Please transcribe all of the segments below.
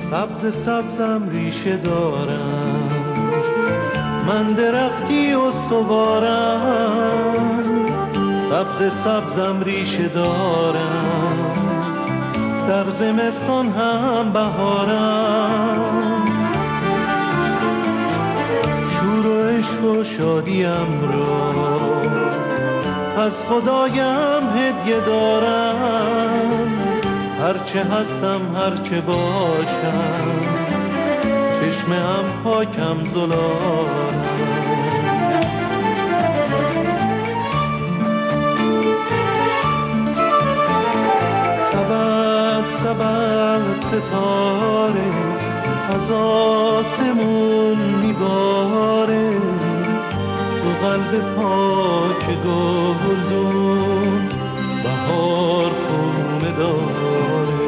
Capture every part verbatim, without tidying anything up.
سبز سبزم ریشه دارم، من درختی استوارم. سبز سبزم ریشه دارم، در زمستان هم بهارم. شور و عشق و شادیم را از خدایم هدیه دارم. هرچه هستم هرچه باشم، چشم هم پاکم زلالم. سبب سبب ستاره از آسمون میباره، تو قلب پاک گلدون بهار خونه داره.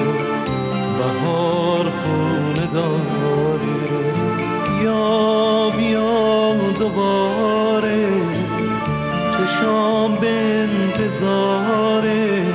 بهار خونه داره. بیا بیا دوباره، چشام به انتظاره.